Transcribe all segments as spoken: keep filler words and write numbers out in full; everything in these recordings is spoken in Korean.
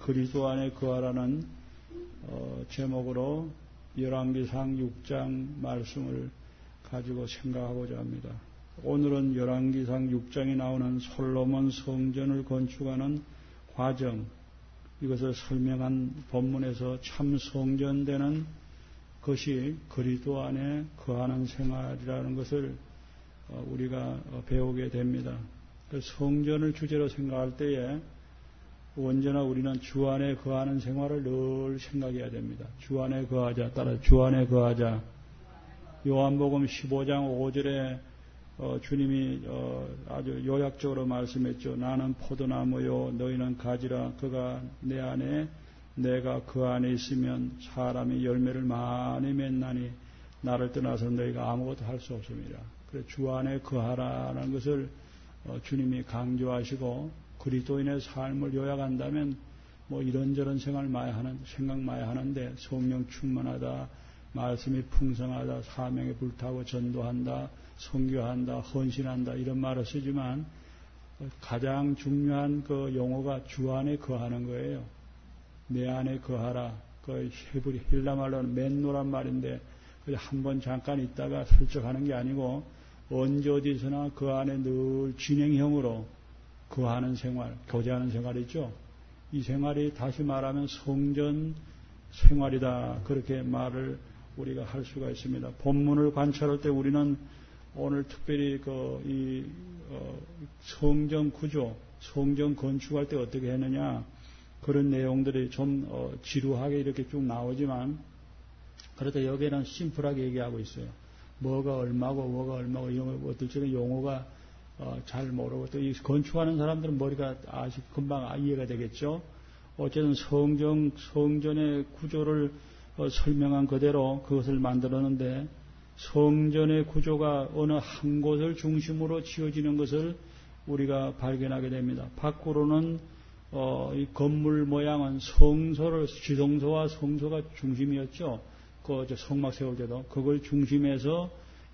그리스도 안에 거하라는 어, 제목으로 열왕기상 육 장 말씀을 가지고 생각하고자 합니다. 오늘은 열왕기상 육 장에 나오는 솔로몬 성전을 건축하는 과정, 이것을 설명한 본문에서 참 성전되는 것이 그리스도 안에 거하는 생활이라는 것을 우리가 배우게 됩니다. 성전을 주제로 생각할 때에 언제나 우리는 주 안에 거하는 생활을 늘 생각해야 됩니다. 주 안에 거하자. 따라 주 안에 거하자. 요한복음 십오 장 오 절에 어, 주님이 어, 아주 요약적으로 말씀했죠. 나는 포도나무요 너희는 가지라. 그가 내 안에 내가 그 안에 있으면 사람이 열매를 많이 맺나니 나를 떠나서 너희가 아무것도 할 수 없습니다. 그래서 주 안에 거하라는 것을 어, 주님이 강조하시고 그리스도인의 삶을 요약한다면 뭐 이런저런 생활 많이 하는 생각 많이 하는데 성령 충만하다, 말씀이 풍성하다, 사명에 불타고 전도한다, 선교한다, 헌신한다 이런 말을 쓰지만 가장 중요한 그 용어가 주 안에 거하는 거예요. 내 안에 거하라. 그 헤브리 힐라 말로는 맨노란 말인데 한번 잠깐 있다가 설적하는 게 아니고 언제 어디서나 그 안에 늘 진행형으로 거하는 생활, 교제하는 생활이죠. 이 생활이 다시 말하면 성전 생활이다. 그렇게 말을 우리가 할 수가 있습니다. 본문을 관찰할 때 우리는 오늘 특별히 그 이 어 성전 구조, 성전 건축할 때 어떻게 했느냐 그런 내용들이 좀 어 지루하게 이렇게 쭉 나오지만 그래도 여기에는 심플하게 얘기하고 있어요. 뭐가 얼마고 뭐가 얼마고 이런 어떨 적은 용어가 어 잘 모르고 또 이 건축하는 사람들은 머리가 아직 금방 이해가 되겠죠. 어쨌든 성전 성전의 구조를 어 설명한 그대로 그것을 만들었는데 성전의 구조가 어느 한 곳을 중심으로 지어지는 것을 우리가 발견하게 됩니다. 밖으로는 어, 이 건물 모양은 성소를 지성소와 성소가 중심이었죠. 그 성막 세울 때도 그걸 중심에서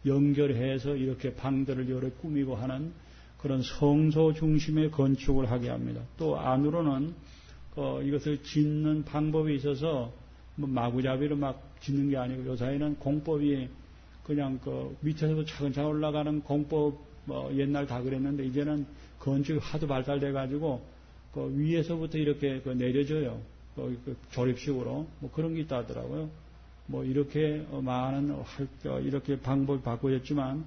연결해서 이렇게 방들을 여러 꾸미고 하는 그런 성소 중심의 건축을 하게 합니다. 또 안으로는 어, 이것을 짓는 방법이 있어서 뭐 마구잡이로 막 짓는 게 아니고 요사이는 공법이 그냥 그 밑에서도 차근차근 올라가는 공법 뭐 옛날 다 그랬는데 이제는 건축이 하도 발달돼 가지고 그 위에서부터 이렇게 그 내려져요. 그, 그 조립식으로 뭐 그런 게 있다 하더라고요. 뭐 이렇게 많은 할 이렇게 방법이 바꿔졌지만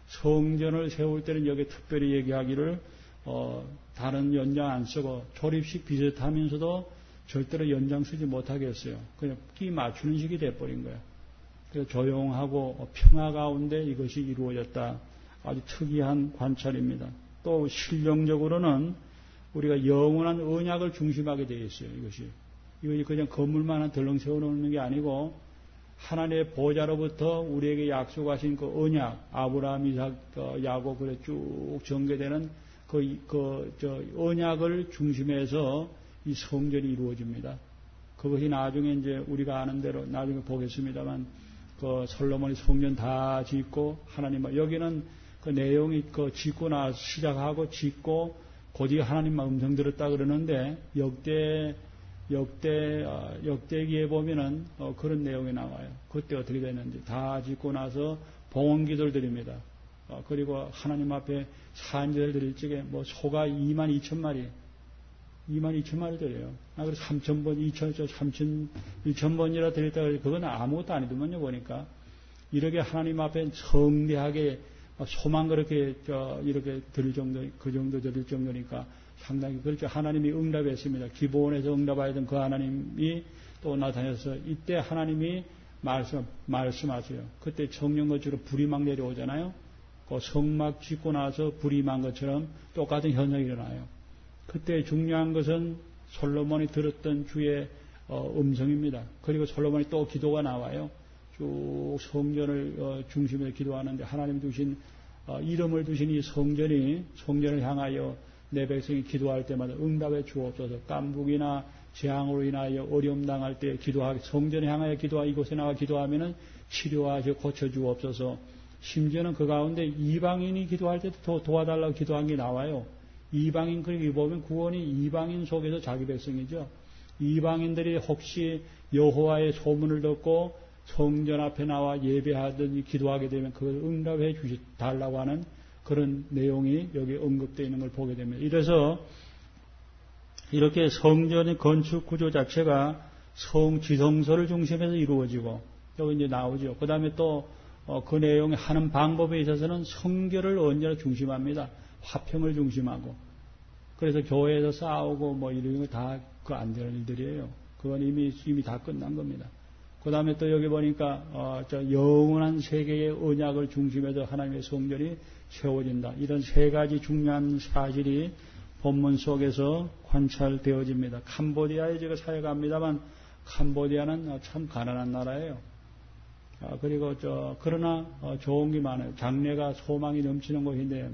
성전을 세울 때는 여기 특별히 얘기하기를 어 다른 연장 안 쓰고 조립식 비슷하면서도 절대로 연장 쓰지 못하게 했어요. 그냥 끼 맞추는 식이 돼버린 거예요. 그래서 조용하고 평화 가운데 이것이 이루어졌다. 아주 특이한 관찰입니다. 또 실용적으로는 우리가 영원한 언약을 중심하게 되어 있어요. 이것이 이것이 그냥 건물만 한 덜렁 세워놓는 게 아니고 하나님의 보좌로부터 우리에게 약속하신 그 언약, 아브라함, 이삭, 야곱 그래 쭉 전개되는 그, 그, 저, 언약을 중심해서 이 성전이 이루어집니다. 그것이 나중에 이제 우리가 아는 대로 나중에 보겠습니다만 그 솔로몬이 성전 다 짓고 하나님 여기는 그 내용이 그 짓고 나서 시작하고 짓고 곧이 하나님만 음성 들었다 그러는데 역대 역대 어, 역대기에 보면은 어, 그런 내용이 나와요. 그때 어떻게 됐는지 다 짓고 나서 봉헌 기도를 드립니다. 어, 그리고 하나님 앞에 산제를 드릴 적에 뭐 소가 이만 이천 마리 이만 이천 마리 드려요. 아, 그래서 삼천 번, 이천, 삼천, 이천 번이라 드렸다 그래서 그건 아무것도 아니더만요, 보니까. 이렇게 하나님 앞에 성대하게 소만 그렇게, 저, 이렇게 드릴 정도, 그 정도 드릴 정도니까 상당히 그렇게 하나님이 응답했습니다. 기본에서 응답하였던 그 하나님이 또 나타나서 이때 하나님이 말씀, 말씀하세요. 그때 성령 것처럼 불이 막 내려오잖아요. 그 성막 짓고 나서 불이 만 것처럼 똑같은 현상이 일어나요. 그때 중요한 것은 솔로몬이 들었던 주의 어, 음성입니다. 그리고 솔로몬이 또 기도가 나와요. 쭉 성전을 어, 중심으로 기도하는데 하나님 두신 어, 이름을 두신 이 성전이 성전을 향하여 내 백성이 기도할 때마다 응답해 주옵소서. 깐북이나 재앙으로 인하여 어려움 당할 때 기도하기 성전을 향하여 기도하 이곳에 나와 기도하면은 치료하셔 고쳐 주옵소서. 심지어는 그 가운데 이방인이 기도할 때도 도와달라고 기도한 게 나와요. 이방인, 그러니까 보면 구원이 이방인 속에서 자기 백성이죠. 이방인들이 혹시 여호와의 소문을 듣고 성전 앞에 나와 예배하더니 기도하게 되면 그걸 응답해 주시 달라고 하는 그런 내용이 여기 언급되어 있는 걸 보게 됩니다. 이래서 이렇게 성전의 건축 구조 자체가 성지성소를 중심해서 이루어지고 여기 이제 나오죠. 그 다음에 또 그 내용에 하는 방법에 있어서는 성결을 언제나 중심합니다. 화평을 중심하고. 그래서 교회에서 싸우고 뭐 이런 거 다 그 안 되는 일들이에요. 그건 이미 이미 다 끝난 겁니다. 그 다음에 또 여기 보니까 어, 저 영원한 세계의 언약을 중심해서 하나님의 성전이 세워진다. 이런 세 가지 중요한 사실이 본문 속에서 관찰되어집니다. 캄보디아에 제가 사역합니다만 캄보디아는 참 가난한 나라예요. 아, 그리고 저 그러나 어, 좋은 게 많아요. 장래가 소망이 넘치는 곳인데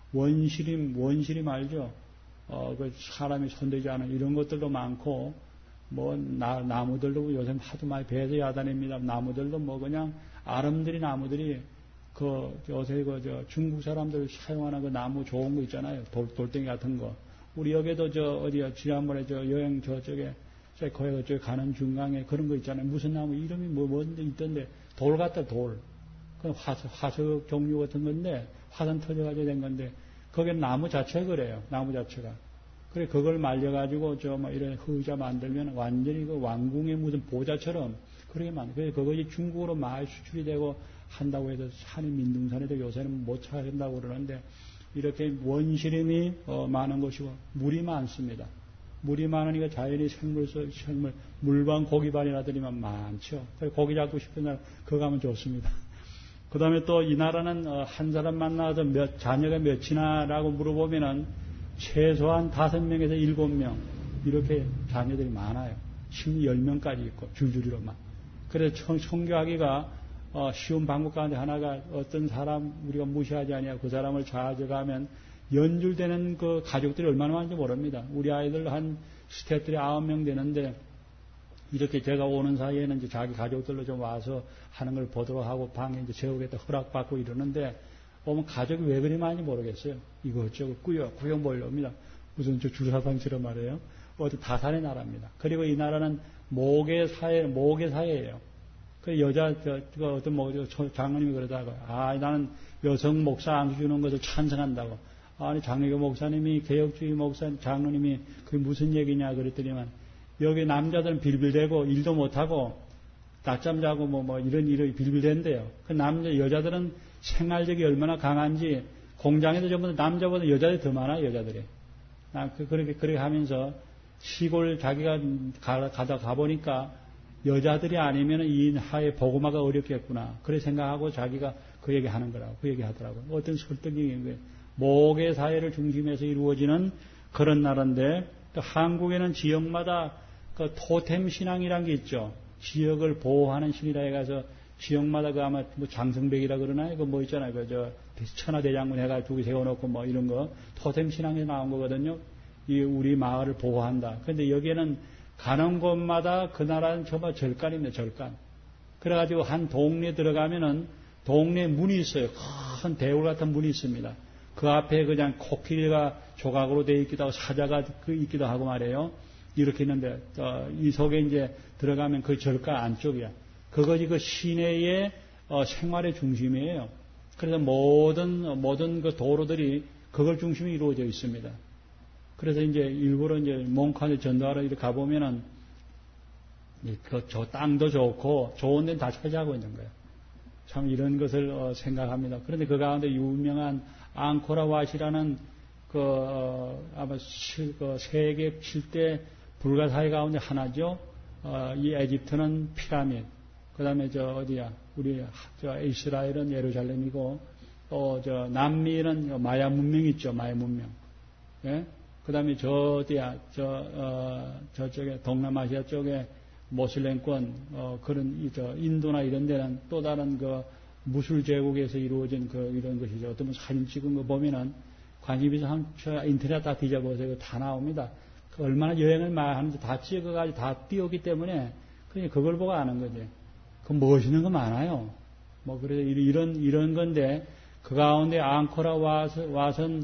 원시림 원시림 알죠? 어, 그 사람이 손대지 않은 이런 것들도 많고 뭐 나, 나무들도 요새 하도 많이 배에서 야단입니다. 나무들도 뭐 그냥 아름드리 나무들이 그 요새 그 저 중국 사람들 사용하는 그 나무 좋은 거 있잖아요. 돌 돌덩이 같은 거. 우리 여기도 저 어디야 지난번에 저 여행 저쪽에 저 거기 저쪽에 가는 중간에 그런 거 있잖아요. 무슨 나무 이름이 뭐 뭔데 있던데 돌 같다 돌. 그 화석 화석 종류 같은 건데 화산 터져가지고 된 건데 거기는 나무 자체가 그래요. 나무 자체가. 그래 그걸 말려가지고 저 뭐 이런 의자 만들면 완전히 그 왕궁의 무슨 보자처럼 그렇게 만. 그래서 그것이 중국으로 많이 수출이 되고 한다고 해서 산이 민둥산에도 요새는 못 찾는다고 그러는데 이렇게 원시림이 어, 많은 것이고 물이 많습니다. 물이 많으니까 자연히 생물 생물 물반 고기반이라더니만 많죠. 그래서 고기 잡고 싶은 날 그거 가면 좋습니다. 그 다음에 또 이 나라는 한 사람 만나서 몇, 자녀가 몇이나라고 물어보면은 최소한 다섯 명에서 일곱 명 이렇게 자녀들이 많아요. 심리 열 명까지 있고 줄줄이로만. 그래서 청교하기가 어, 쉬운 방법 가운데 하나가 어떤 사람 우리가 무시하지 아니하고 그 사람을 찾아가면 연줄되는 그 가족들이 얼마나 많은지 모릅니다. 우리 아이들 한 스태프들이 아홉 명 되는데 이렇게 제가 오는 사이에는 이제 자기 가족들로 좀 와서 하는 걸 보도록 하고 방에 이제 재우겠다 허락받고 이러는데 오면 가족이 왜 그리 많이 모르겠어요. 이것저것 꾸역, 꾸역 몰려옵니다. 무슨 저 주사상처럼 말이에요. 어디 다산의 나라입니다. 그리고 이 나라는 모계 사회, 모계 사회예요. 그 여자, 저, 저 어떤 뭐, 장로님이 그러다가, 아, 나는 여성 목사 안 주는 것을 찬성한다고. 아니, 장로교 목사님이, 개혁주의 목사, 장로님이 그게 무슨 얘기냐 그랬더니만, 여기 남자들은 빌빌대고 일도 못하고 낮잠 자고 뭐, 뭐 이런 일이 빌빌댄대요. 그 남자, 여자들은 생활력이 얼마나 강한지 공장에도 전부 다 남자보다 여자들이 더 많아요, 여자들이. 아, 그, 그렇게, 그렇게 하면서 시골 자기가 가, 가다 가보니까 여자들이 아니면 이 하에 보고마가 어렵겠구나. 그래 생각하고 자기가 그 얘기 하는 거라고, 그 얘기 하더라고요. 어떤 설득이, 모계 사회를 중심해서 이루어지는 그런 나라인데, 또 한국에는 지역마다 그 토템 신앙이란 게 있죠. 지역을 보호하는 신이라 해가서 지역마다 그 아마 뭐 장성백이라 그러나요? 그 뭐 있잖아요. 그 저 천하대장군 해가 두 개 세워놓고 뭐 이런 거 토템 신앙에 나온 거거든요. 이 우리 마을을 보호한다. 근데 여기에는 가는 곳마다 그 나라는 정말 절간입니다. 절간. 그래가지고 한 동네 들어가면은 동네 문이 있어요. 큰 대울 같은 문이 있습니다. 그 앞에 그냥 코끼리가 조각으로 되어 있기도 하고 사자가 있기도 하고 말이에요. 이렇게 있는데 어, 이 속에 이제 들어가면 그 절간 안쪽이야. 그것이 그 시내의 어, 생활의 중심이에요. 그래서 모든 모든 그 도로들이 그걸 중심으로 이루어져 있습니다. 그래서 이제 일부러 이제 몽칸에 전도하러 이렇게 가보면은 그 저 땅도 좋고 좋은 데는 다 차지하고 있는 거예요. 참 이런 것을 어, 생각합니다. 그런데 그 가운데 유명한 앙코라왓이라는 그 어, 아마 칠, 그 세계 칠 대 불가사의 가운데 하나죠. 어, 이 에집트는 피라미드. 그 다음에 저 어디야? 우리 저 이스라엘은 예루살렘이고 또 저 남미는 마야 문명 있죠. 마야 문명. 예? 그 다음에 저 어디야? 저 어, 저쪽에 동남아시아 쪽에 모슬렘권 어, 그런 저 인도나 이런 데는 또 다른 그 무술 제국에서 이루어진 그 이런 것이죠. 어떤 분 사진 찍은 거 보면은 관심 있어 한 인터넷 다 뒤져보세요. 다 나옵니다. 그 얼마나 여행을 많이 하는지 다 찍어가지고 다 띄웠기 때문에 그냥 그걸 보고 아는 거지. 그 멋있는 거 많아요. 뭐 그래서 이런 이런 건데 그 가운데 앙코라 와서 와선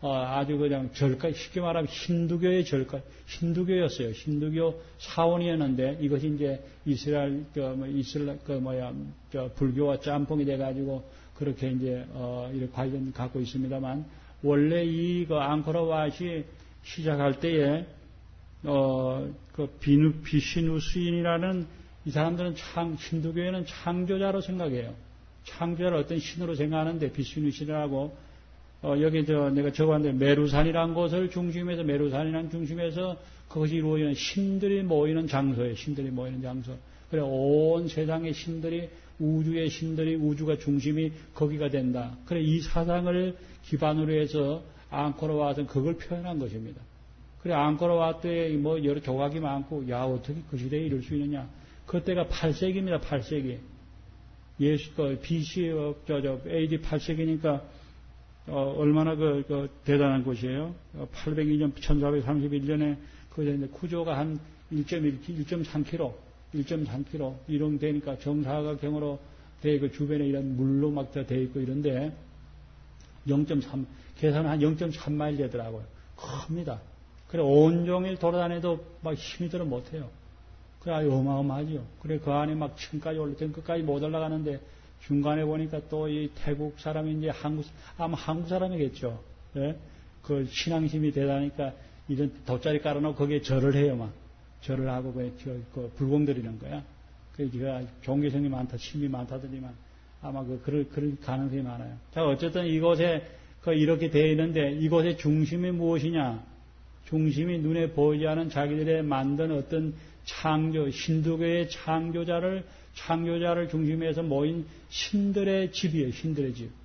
어, 아주 그냥 절까, 쉽게 말하면 힌두교의 절까, 힌두교였어요. 힌두교 사원이었는데 이것이 이제 이스라엘, 그, 뭐, 이스라엘, 그, 뭐야, 저, 불교와 짬뽕이 돼가지고 그렇게 이제, 어, 이렇게 관련 갖고 있습니다만, 원래 이, 그, 앙코르왓이 시작할 때에, 어, 그, 비누, 비시누스인이라는 이 사람들은 창, 힌두교에는 창조자로 생각해요. 창조자를 어떤 신으로 생각하는데, 비시누스인이라고, 어, 여기 저, 내가 적었는데, 메루산이라는 곳을 중심에서, 메루산이라는 중심에서 그것이 이루어지는 신들이 모이는 장소예요. 신들이 모이는 장소. 그래, 온 세상의 신들이, 우주의 신들이, 우주가 중심이 거기가 된다. 그래, 이 사상을 기반으로 해서 앙코르왓은 그걸 표현한 것입니다. 그래, 앙코르왓 때 뭐 여러 조각이 많고, 야, 어떻게 그 시대에 이럴 수 있느냐. 그때가 팔 세기입니다, 팔 세기. 예수, 그, 비씨, 저, 저, 에이디 팔 세기니까, 어, 얼마나 그, 그, 대단한 곳이에요. 팔백이 년, 천사백삼십일 년에, 그, 구조가 한 일 점 일, 일 점 삼 킬로미터, 일 점 삼 킬로미터, 이런 되니까 정사각형으로 돼, 그 주변에 이런 물로 막 돼 있고 이런데, 영 점 삼, 계산은 한 영 점 삼 마일 되더라고요. 큽니다. 그래, 온종일 돌아다녀도 막 힘이 들어 못해요. 그래, 아주 어마어마하죠. 그래, 그 안에 막 층까지 올라서 끝까지 못 올라가는데, 중간에 보니까 또 이 태국 사람인지 한국, 아마 한국 사람이겠죠. 예? 그 신앙심이 대단하니까 이런 돗자리 깔아놓고 거기에 절을 해요, 막. 절을 하고 그, 그 불공 드리는 거야. 그니까 종교성이 많다, 신이 많다더니만 아마 그, 그럴, 그럴 가능성이 많아요. 자, 어쨌든 이곳에 그 이렇게 되어 있는데 이곳의 중심이 무엇이냐? 중심이 눈에 보이지 않은 자기들의 만든 어떤 창조, 힌두교의 창조자를 창조자를 중심에서 모인 신들의 집이에요. 신들의 집.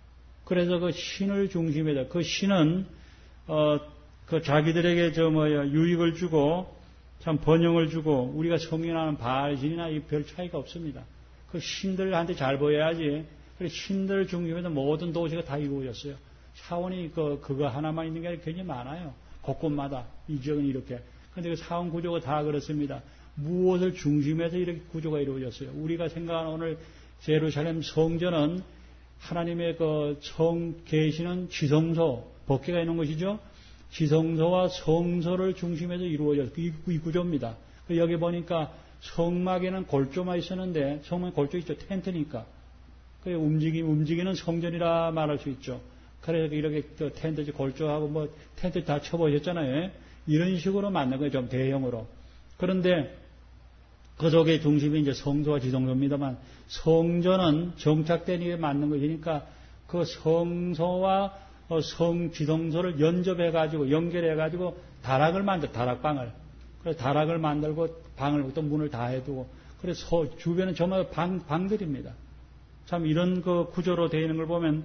그래서 그 신을 중심에다 그 신은 어, 그 자기들에게 저 뭐야 유익을 주고 참 번영을 주고 우리가 성인하는 바알신이나 이 별 차이가 없습니다. 그 신들한테 잘 보여야지. 그래 신들 중심에서 모든 도시가 다 이루어졌어요. 사원이 그 그거 하나만 있는 게 아니라 굉장히 많아요. 곳곳마다 이 지역은 이렇게. 그런데 그 사원 구조가 다 그렇습니다. 무엇을 중심에서 이렇게 구조가 이루어졌어요. 우리가 생각하는 오늘 예루살렘 성전은 하나님의 그 성 계시는 지성소, 법궤가 있는 것이죠. 지성소와 성소를 중심에서 이루어졌어요. 이, 이 구조입니다. 여기 보니까 성막에는 골조만 있었는데 성막에 골조 있죠. 텐트니까. 그 움직임, 움직이는 성전이라 말할 수 있죠. 그래서 이렇게 텐트 골조하고 뭐 텐트 다 쳐보셨잖아요. 이런 식으로 만든 거예요. 좀 대형으로. 그런데 그 속의 중심이 이제 성소와 지성소입니다만 성전은 정착된 일에 맞는 것이니까 그 성소와 성 지성소를 연접해가지고 연결해가지고 다락을 만들 다락방을 그래서 다락을 만들고 방을 또 문을 다 해두고 그래서 주변은 전부 방 방들입니다. 참 이런 그 구조로 되어 있는 걸 보면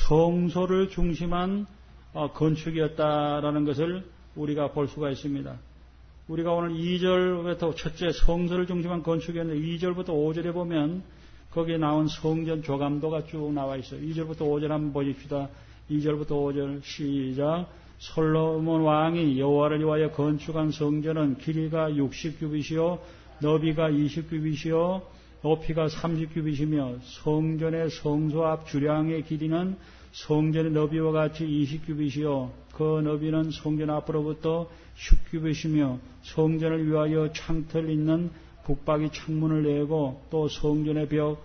성소를 중심한 건축이었다라는 것을 우리가 볼 수가 있습니다. 우리가 오늘 이 절부터 첫째 성소를 중심한 건축이었는데 이 절부터 오 절에 보면 거기에 나온 성전 조감도가 쭉 나와 있어요. 이 절부터 오 절 한번 보십시다. 이 절부터 오 절 시작. 솔로몬 왕이 여호와를 위하여 건축한 성전은 길이가 육십 규빗이요 너비가 이십 규빗이요 높이가 삼십 규빗이며 성전의 성소 앞 주량의 길이는 성전의 너비와 같이 이십 규빗이요 그 너비는 성전 앞으로부터 십 규빗이며 성전을 위하여 창틀 있는 북박이 창문을 내고 또 성전의 벽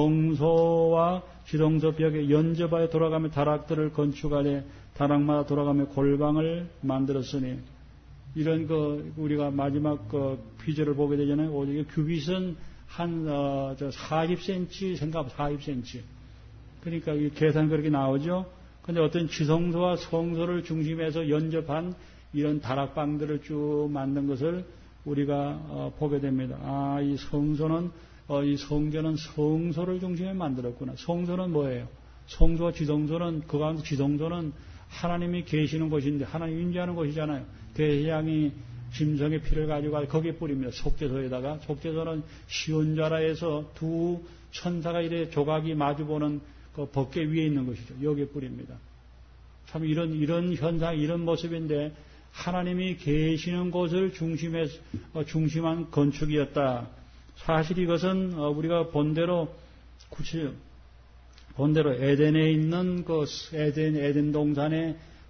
성소와 지성소 벽에 연접하여 돌아가며 다락들을 건축하되 다락마다 돌아가며 골방을 만들었으니 이런 그 우리가 마지막 그 비절을 보게 되잖아요. 오직 규빗은 한 어, 저 사십 센티미터 생각 사십 센티미터. 그러니까 이 계산 그렇게 나오죠. 근데 어떤 지성소와 성소를 중심해서 연접한 이런 다락방들을 쭉 만든 것을 우리가 어, 보게 됩니다. 아, 이 성소는 어, 이 성전은 성소를 중심에 만들었구나. 성소는 뭐예요? 성소와 지성소는 그 가운데 지성소는 하나님이 계시는 곳인데 하나님 임재하는 곳이잖아요. 대장이 짐승의 피를 가지고 거기에 뿌립니다. 속죄소에다가 속죄소는 시온자라에서 두 천사가 이래 조각이 마주보는 그 법궤 위에 있는 것이죠. 여기에 뿌립니다. 참 이런 이런 현상, 이런 모습인데 하나님이 계시는 곳을 중심에 어, 중심한 건축이었다. 사실 이것은 어, 우리가 본대로 구체 본대로 에덴에 있는 그 에덴 에덴 동산의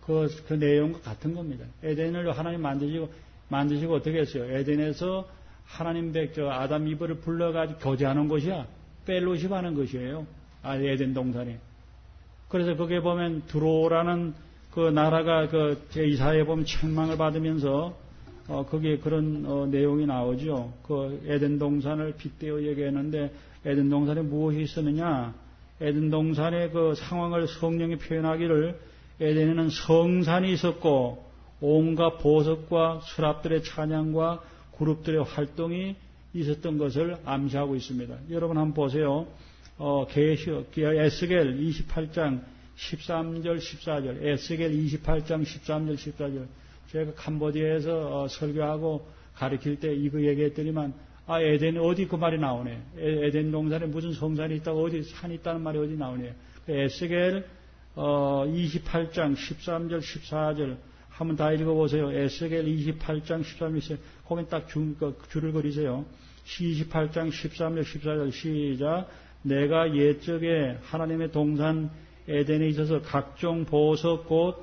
그, 그 내용과 같은 겁니다. 에덴을 하나님 만드시고, 만드시고 어떻게 했어요? 에덴에서 하나님 백, 저, 아담 이브를 불러가지고 교제하는 곳이야. 펠로십 하는 것이에요. 아, 에덴 동산이. 그래서 거기에 보면 드로라는 그 나라가 그 제이사에 보면 책망을 받으면서 어, 거기에 그런 어, 내용이 나오죠. 그 에덴 동산을 빗대어 얘기했는데 에덴 동산에 무엇이 있었느냐? 에덴 동산의 그 상황을 성령이 표현하기를 에덴에는 성산이 있었고 온갖 보석과 수랍들의 찬양과 그룹들의 활동이 있었던 것을 암시하고 있습니다. 여러분 한번 보세요. 어, 계시, 에스겔 이십팔 장 십삼 절 십사 절, 에스겔 이십팔 장 십삼 절 십사 절. 제가 캄보디아에서 어, 설교하고 가르칠 때 이거 얘기했더니만 아 에덴 어디 그 말이 나오네. 에, 에덴 동산에 무슨 성산이 있다고 어디 산이 있다는 말이 어디 나오네. 에스겔 어, 이십팔 장 십삼 절 십사 절 한번 다 읽어보세요. 에스겔 이십팔 장 십삼 절 십사 절 거기 딱 줄, 줄을 그리세요. 이십팔 장 십삼 절 십사 절 시작. 내가 옛적에 하나님의 동산 에덴에 있어서 각종 보석 곧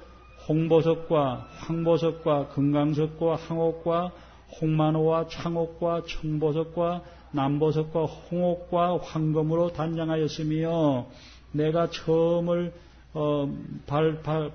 홍보석과 황보석과 금강석과 항옥과 홍만호와 창옥과 청보석과 남보석과 홍옥과 황금으로 단장하였으며 내가 처음을 어, 발, 발,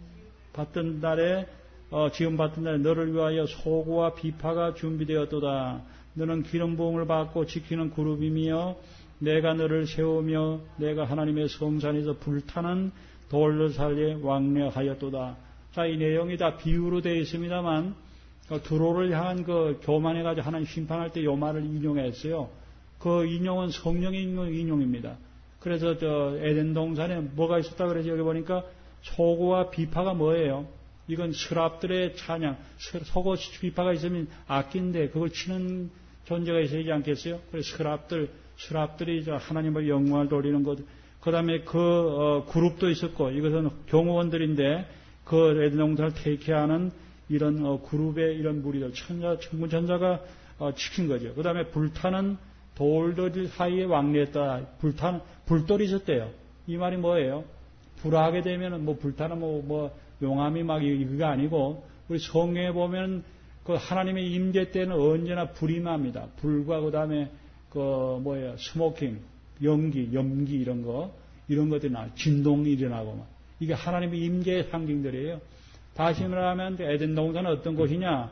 받던 날에 어, 지금 받던 날에 너를 위하여 소고와 비파가 준비되었도다. 너는 기름 부음을 받고 지키는 그룹이며 내가 너를 세우며 내가 하나님의 성산에서 불타는 돌로살에 왕래하였도다. 자, 이 내용이 다 비유로 되어 있습니다만 두로를 향한 그 교만해가지고 하나님 심판할 때 이 말을 인용했어요. 그 인용은 성령의 인용입니다. 그래서 저 에덴 동산에 뭐가 있었다 그래서 여기 보니까 소고와 비파가 뭐예요? 이건 스랍들의 찬양. 소고 비파가 있으면 악기인데 그걸 치는 존재가 있어야지 않겠어요? 그래서 스랍들, 스랍들이 하나님을 영광을 돌리는 것. 그 다음에 그 어, 그룹도 있었고 이것은 경호원들인데 그 에덴 동산을 태케하는 이런 어, 그룹의 이런 무리들, 천자, 천군 천자가 어, 지킨 거죠. 그 다음에 불타는 돌들 사이에 왕래했다. 불타는 불돌이 있었대요. 이 말이 뭐예요? 불하게 되면은 뭐 불타는 뭐, 뭐 용암이 막 이거 아니고 우리 성경에 보면 그 하나님의 임재 때는 언제나 불이 납니다. 불과 그 다음에 그 뭐예요? 스모킹, 연기, 염기 이런 거 이런 것들이 나 진동이 일어나고 막 이게 하나님의 임재의 상징들이에요. 다시 말하면 에덴 동산은 어떤 곳이냐?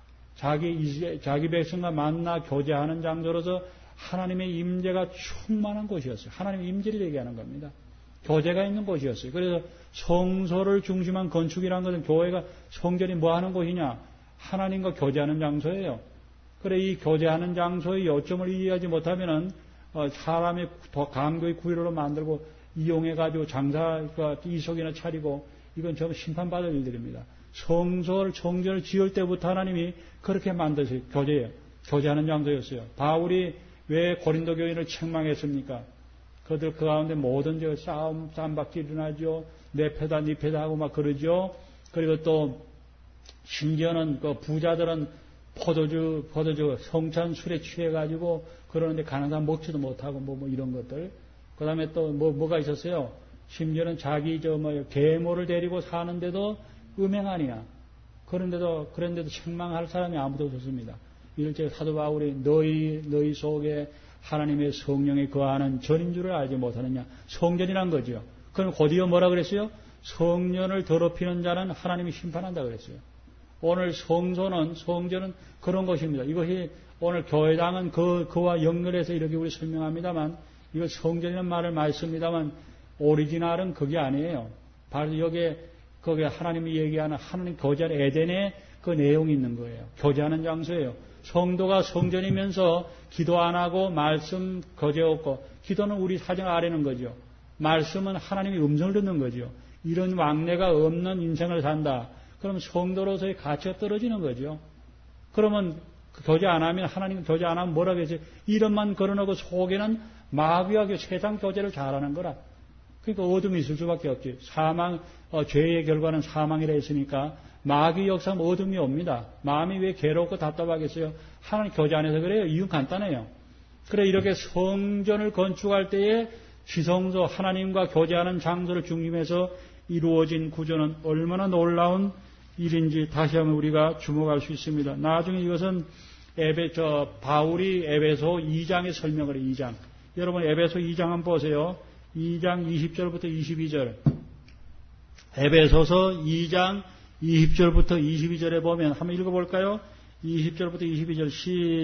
자기 자기 백성과 만나 교제하는 장소로서 하나님의 임재가 충만한 곳이었어요. 하나님의 임재를 얘기하는 겁니다. 교제가 있는 곳이었어요. 그래서 성소를 중심한 건축이라는 것은 교회가 성전이 뭐 하는 곳이냐? 하나님과 교제하는 장소예요. 그래 이 교제하는 장소의 요점을 이해하지 못하면은 사람의 강도의 구유로 만들고 이용해가지고 장사가 이속이나 차리고 이건 전부 심판받을 일들입니다. 성소를 성전을 지을 때부터 하나님이 그렇게 만드세요. 교제예요. 교제하는 장소였어요. 바울이 왜 고린도 교인을 책망했습니까? 그들 그 가운데 모든 저 싸움, 쌈박질 일어나죠. 내 패다, 네 패다 하고 막 그러죠. 그리고 또, 심지어는 그 부자들은 포도주, 포도주, 성찬 술에 취해가지고 그러는데 가는 사람 먹지도 못하고 뭐, 뭐 이런 것들. 그 다음에 또 뭐, 뭐가 있었어요? 심지어는 자기 저 뭐, 계모를 데리고 사는데도 음행 아니야. 그런데도, 그런데도 책망할 사람이 아무도 없었습니다. 일제 사도 바울이 너희, 너희 속에 하나님의 성령에 거하는 전인 줄을 알지 못하느냐. 성전이란 거죠. 그럼 곧이어 뭐라 그랬어요? 성전을 더럽히는 자는 하나님이 심판한다 그랬어요. 오늘 성소는, 성전은 그런 것입니다. 이것이 오늘 교회당은 그, 그와 연결해서 이렇게 우리 설명합니다만, 이거 성전이라는 말을 많이 씁니다만, 오리지널은 그게 아니에요. 바로 여기에, 거기에 하나님이 얘기하는 하나님 교제하는 에덴에 그 내용이 있는 거예요. 교제하는 장소예요. 성도가 성전이면서 기도 안 하고 말씀 거제 없고 기도는 우리 사정 아래는 거죠. 말씀은 하나님의 음성을 듣는 거죠. 이런 왕래가 없는 인생을 산다. 그럼 성도로서의 가치가 떨어지는 거죠. 그러면 교제 안 하면 하나님 교제 안 하면 뭐라고 했어요? 이름만 걸어놓고 속에는 마귀와 세상 교제를 잘하는 거라. 그러니까 어둠이 있을 수밖에 없지. 사망, 어, 죄의 결과는 사망이라 했으니까 마귀 역사는 어둠이 옵니다. 마음이 왜 괴롭고 답답하겠어요? 하나님 교제 안에서 그래요. 이유는 간단해요. 그래 이렇게 성전을 건축할 때에 지성소 하나님과 교제하는 장소를 중심해서 이루어진 구조는 얼마나 놀라운 일인지 다시 한번 우리가 주목할 수 있습니다. 나중에 이것은 에베, 저, 바울이 에베소 이 장에 설명을 해요, 이 장. 여러분, 에베소 이 장 한번 보세요. 이 장 이십 절부터 이십이 절. 에베소서 이 장 이십 절부터 이십이 절에 보면, 한번 읽어볼까요? 이십 절부터 이십이 절,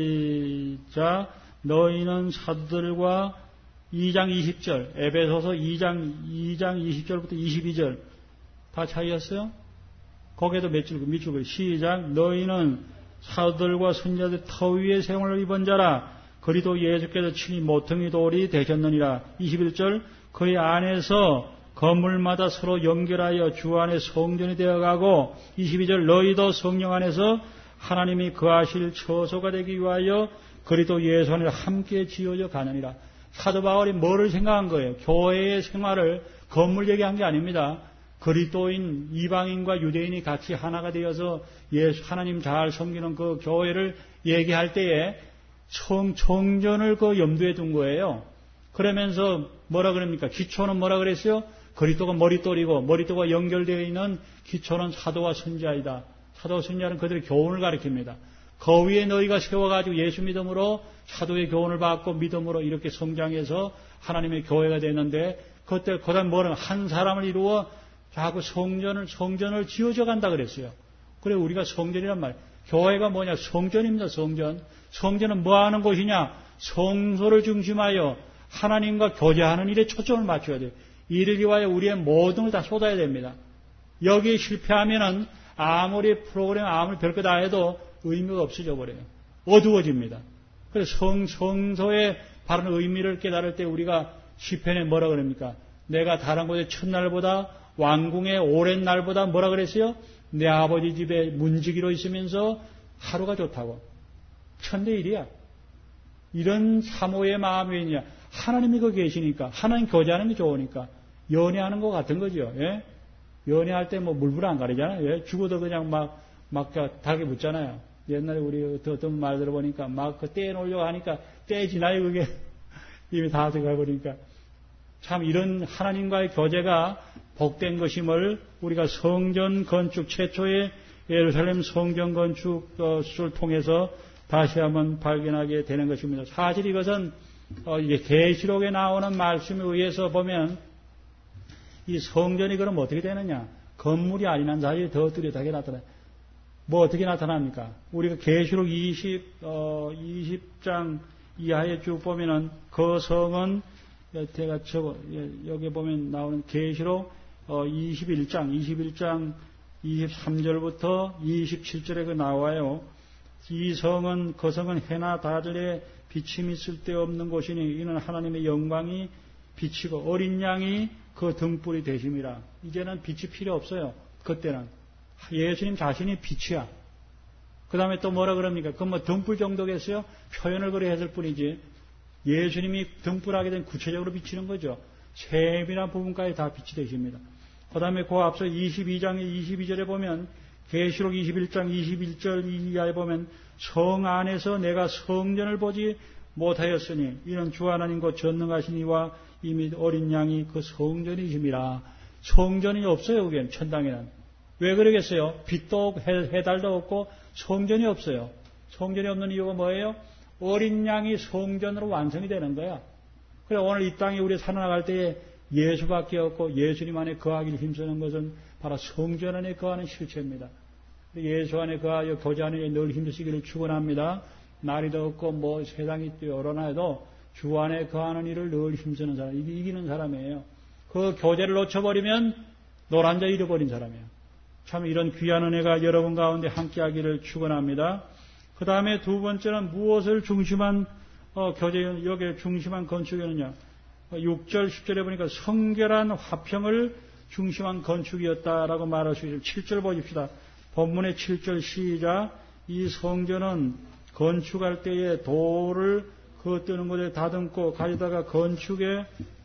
시작. 너희는 사도들과 이 장 이십 절, 에베소서 이 장, 이 장 이십 절부터 이십이 절. 다 차이였어요? 거기에도 몇 줄, 몇 줄, 시작. 너희는 사도들과 선지자들 터 위에 세움을 입은 자라. 그리도 예수께서 친히 모퉁이 돌이 되셨느니라. 이십일 절. 그의 안에서 건물마다 서로 연결하여 주 안에 성전이 되어가고. 이십이 절. 너희도 성령 안에서 하나님이 거하실 처소가 되기 위하여 그리도 예수 안에 함께 지어져 가느니라. 사도 바울이 뭐를 생각한 거예요? 교회의 생활을 건물 얘기한 게 아닙니다. 그리스도인 이방인과 유대인이 같이 하나가 되어서 예수 하나님 잘 섬기는 그 교회를 얘기할 때에 청, 청전을 그 염두에 둔 거예요. 그러면서 뭐라 그럽니까? 기초는 뭐라 그랬어요? 그리스도가 머릿돌이고 머릿돌과 연결되어 있는 기초는 사도와 선지자이다. 사도와 선지자는 그들의 교훈을 가리킵니다. 그 위에 너희가 세워가지고 예수 믿음으로 사도의 교훈을 받고 믿음으로 이렇게 성장해서 하나님의 교회가 되는데 그때 그다음 뭐는 한 사람을 이루어 자꾸 성전을 성전을 지어져 간다 그랬어요. 그래 우리가 성전이란 말. 교회가 뭐냐? 성전입니다. 성전. 성전은 뭐 하는 곳이냐? 성소를 중심하여 하나님과 교제하는 일에 초점을 맞춰야 돼요. 이를 위하여 우리의 모든 걸 다 쏟아야 됩니다. 여기에 실패하면은 아무리 프로그램 아무리 별거 다 해도 의미가 없어져 버려요. 어두워집니다. 그래서 성, 성소의 바른 의미를 깨달을 때 우리가 시편에 뭐라 그럽니까? 내가 다른 곳의 첫날보다 왕궁의 오랜 날보다 뭐라 그랬어요? 내 아버지 집에 문지기로 있으면서 하루가 좋다고. 천대일이야. 이런 사모의 마음이 왜 있냐? 하나님이 거기 계시니까, 하나님 교제하는 게 좋으니까, 연애하는 것 같은 거죠. 예? 연애할 때 뭐 물불 안 가리잖아요. 예? 죽어도 그냥 막, 막 닭에 묻잖아요. 옛날에 우리 어떤 말 들어보니까 막 그 떼에 놓으려고 하니까 떼 지나요, 그게. 이미 다 들어가버리니까. 참 이런 하나님과의 교제가 복된 것임을 우리가 성전 건축, 최초의 예루살렘 성전 건축을 통해서 다시 한번 발견하게 되는 것입니다. 사실 이것은 이게 계시록에 나오는 말씀에 의해서 보면 이 성전이 그럼 어떻게 되느냐? 건물이 아니란 사실이 더 뚜렷하게 나타나요. 뭐 어떻게 나타납니까? 우리가 계시록 이십, 어, 이십 장 이하에 쭉 보면은 그 성은 제가 저거 여기 보면 나오는 계시록 어, 이십일 장, 이십일 장 이십삼 절부터 이십칠 절에 그 나와요. 이 성은 그 성은 해나 달에 비침이 쓸데없는 곳이니 이는 하나님의 영광이 비치고 어린 양이 그 등불이 되심이라. 이제는 빛이 필요 없어요. 그때는 예수님 자신이 빛이야. 그 다음에 또 뭐라 그럽니까? 그 뭐 등불 정도겠어요? 표현을 그래 했을 뿐이지. 예수님이 등불하게 된 구체적으로 비치는 거죠. 세밀한 부분까지 다 빛이 되십니다. 그 다음에 그 앞서 이십이 장의 이십이 절에 보면 계시록 이십일 장 이십일 절 이하에 보면 성 안에서 내가 성전을 보지 못하였으니 이는 주 하나님 곧 전능하신 이와 이미 어린 양이 그 성전이심이라. 성전이 없어요. 그게 천당에는. 왜 그러겠어요? 빛도 없고 해달도 없고 성전이 없어요. 성전이 없는 이유가 뭐예요? 어린 양이 성전으로 완성이 되는 거야. 그래 오늘 이 땅에 우리 살아나갈 때에 예수밖에 없고 예수님 안에 거하기를 힘쓰는 것은 바로 성전 안에 거하는 실체입니다. 예수 안에 거하여 교제 안에 늘 힘쓰기를 축원합니다. 날이 덥고 뭐 세상이 여러나 해도 주 안에 거하는 일을 늘 힘쓰는 사람, 이게 이기는 사람이에요. 그 교제를 놓쳐버리면 노란자 잃어버린 사람이에요. 참 이런 귀한 은혜가 여러분 가운데 함께하기를 축원합니다. 그 다음에 두 번째는 무엇을 중심한 어, 교제, 여기에 중심한 건축이었느냐. 육 절, 십 절에 보니까 성결한 화평을 중심한 건축이었다라고 말할 수 있어요. 칠 절 보십시다. 본문의 칠 절 시작. 이 성전은 건축할 때에 돌을 그 뜨는 곳에 다듬고 가져다가 건축에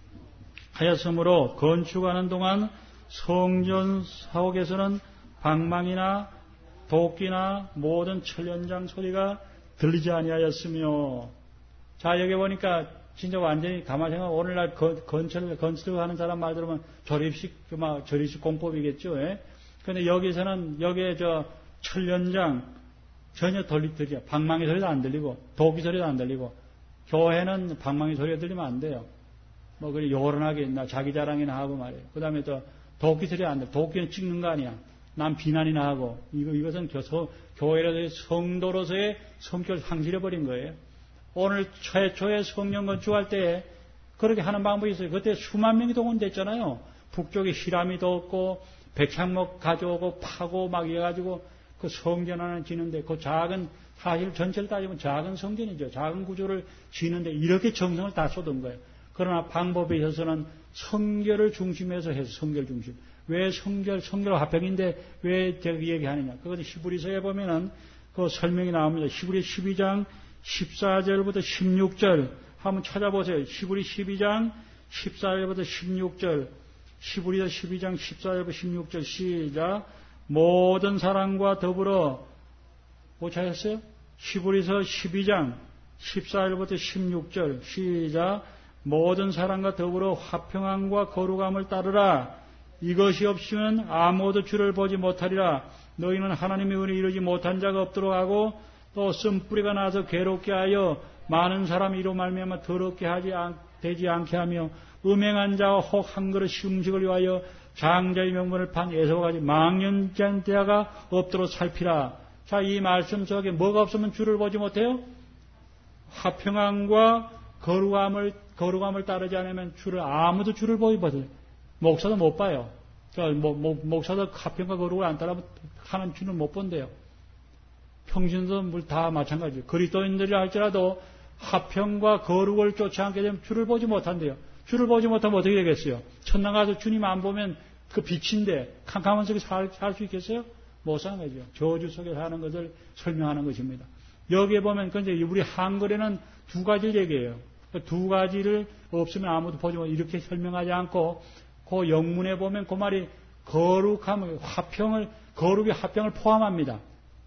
하였으므로 건축하는 동안 성전 사옥에서는 방망이나 도끼나 모든 철연장 소리가 들리지 아니하였으며. 자, 여기 보니까 진짜 완전히 가만히 생각하면 오늘날 건, 건설, 건설하는 사람 말 들으면 조립식, 막 조립식 공법이겠죠. 예? 근데 여기서는, 여기에 저 철연장 전혀 돌리들이야. 방망이 소리도 안 들리고, 도끼 소리도 안 들리고, 교회는 방망이 소리가 들리면 안 돼요. 뭐, 그래, 요란하게, 나 자기 자랑이나 하고 말이에요. 그 다음에 또 도끼 소리 안 들려. 도끼는 찍는 거 아니야. 남 비난이나 하고, 이거, 이것은 교, 교회라서의 성도로서의 성격을 상실해버린 거예요. 오늘 최초의 성령 건축할 때 그렇게 하는 방법이 있어요. 그때 수만 명이 동원됐잖아요. 북쪽에 히라미도 없고 백향목 가져오고 파고 막 해가지고 그 성전 하나 지는데 그 작은 사실 전체를 따지면 작은 성전이죠. 작은 구조를 지는데 이렇게 정성을 다 쏟은 거예요. 그러나 방법에 있어서는 성결을 중심에서 해서 성결 중심. 왜 성결, 성결 화평인데 왜 저기 얘기하느냐. 그것은 히브리서에 보면은 그 설명이 나옵니다. 히브리 십이 장 십사 절부터 십육 절 한번 찾아보세요. 히브리 십이 장 십사 절부터 십육 절 히브리서 십이 장 십사 절부터 십육 절 시작. 모든 사람과 더불어 못 찾았어요? 히브리서 십이 장 십사 절부터 십육 절 시작. 모든 사람과 더불어 화평함과 거룩함을 따르라. 이것이 없이는 아무도 주를 보지 못하리라. 너희는 하나님의 은혜 이루지 못한 자가 없도록 하고 또 쓴뿌리가 나서 괴롭게 하여 많은 사람이 이로 말미암아 더럽게 하지 않, 되지 않게 하며 음행한 자와 혹 한 그릇 음식을 위하여 장자의 명분을 판 에서와 같이 망연자인 자가 없도록 살피라. 자, 이 말씀 속에 뭐가 없으면 주를 보지 못해요? 화평함과 거룩함을 거룩함을 따르지 않으면 주를 아무도 주를 보지 못해요. 목사도 못 봐요. 뭐, 뭐, 목사도 화평과 거룩을 안 따르면 하는 주는 못 본대요. 평신도 물 다 마찬가지예요. 그리스도인들이 할지라도 화평과 거룩을 쫓지 않게 되면 주를 보지 못한대요. 주를 보지 못하면 어떻게 되겠어요? 천당 가서 주님 안 보면 그 빛인데 캄캄한 속에 살 수 있겠어요? 못 사는 거죠. 저주 속에 사는 것을 설명하는 것입니다. 여기에 보면 근데 우리 한글에는 두 가지를 얘기해요. 두 가지를 없으면 아무도 보지 못 이렇게 설명하지 않고 그 영문에 보면 그 말이 거룩함을 화평을 거룩이 화평을 포함합니다.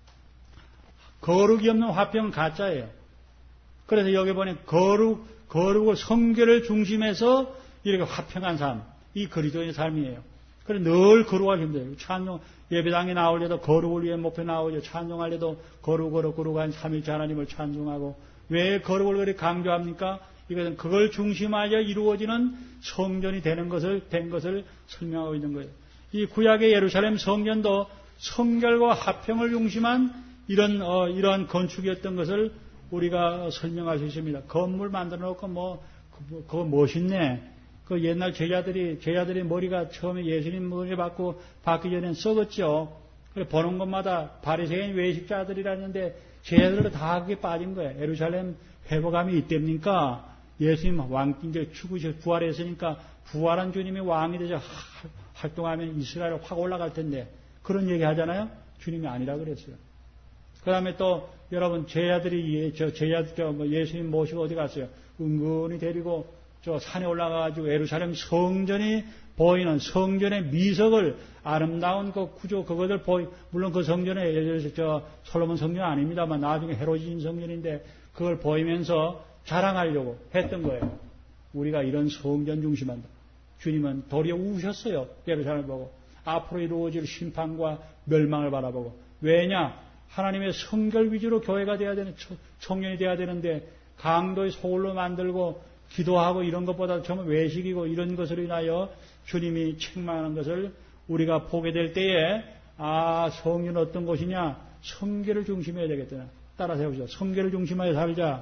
거룩이 없는 화평은 가짜예요. 그래서 여기 보니 거룩, 거룩을 성결을 중심해서 이렇게 화평한 삶, 이 그리스도인의 삶이에요. 그래서 늘 거룩하기 힘들어요. 찬송, 예배당에 나올 때도 거룩을 위해 목표 나오죠. 찬송할 때도 거룩, 거룩, 거룩한 삼위일체 하나님을 찬송하고. 왜 거룩을 그렇게 강조합니까? 이것은 그걸 중심하여 이루어지는 성전이 되는 것을, 된 것을 설명하고 있는 거예요. 이 구약의 예루살렘 성전도 성결과 화평을 중심한 이런, 어, 이러한 건축이었던 것을 우리가 설명할 수 있습니다. 건물 만들어 놓고 뭐, 그거 멋있네. 그 옛날 제자들이, 제자들의 머리가 처음에 예수님 머리 받고 받기 전엔 썩었죠. 그래, 보는 것마다 바리새인 외식자들이라는데 제자들도 다 그게 빠진 거예요. 예루살렘 회복함이 이때입니까? 예수님 왕, 이제 죽으셔, 부활했으니까 부활한 주님이 왕이 되셔 활동하면 이스라엘 확 올라갈 텐데 그런 얘기 하잖아요? 주님이 아니라 그랬어요. 그 다음에 또, 여러분, 제자들이, 저, 제자들, 저, 뭐 예수님 모시고 어디 갔어요? 은근히 데리고, 저, 산에 올라가가지고, 예루살렘 성전이 보이는 성전의 미석을, 아름다운 그 구조, 그것을 보이, 물론 그 성전에, 예를 들어서 저, 솔로몬 성전 아닙니다만, 나중에 헤로진 성전인데, 그걸 보이면서 자랑하려고 했던 거예요. 우리가 이런 성전 중심한다. 주님은 도리어 우셨어요. 예루살렘을 보고. 앞으로 이루어질 심판과 멸망을 바라보고. 왜냐? 하나님의 성결 위주로 교회가 돼야 되는, 청년이 돼야 되는데, 강도의 소굴로 만들고, 기도하고 이런 것보다 정말 외식이고 이런 것으로 인하여 주님이 책망하는 것을 우리가 보게 될 때에, 아, 성전은 어떤 곳이냐? 성결을 중심해야 되겠다. 따라서 해보죠. 성결을 중심하여 살자.